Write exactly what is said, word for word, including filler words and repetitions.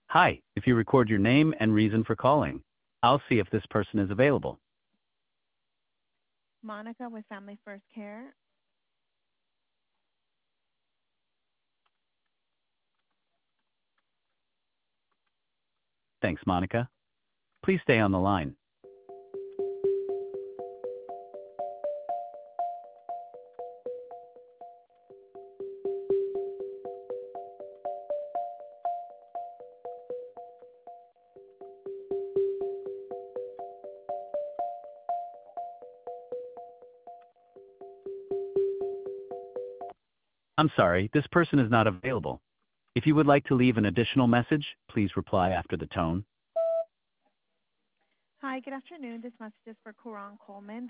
Hi, if you record your name and reason for calling, I'll see if this person is available. Monica with Family First Care. Thanks, Monica. Please stay on the line. I'm sorry, this person is not available. If you would like to leave an additional message, please reply after the tone. Hi, good afternoon. This message is for Coran Coleman.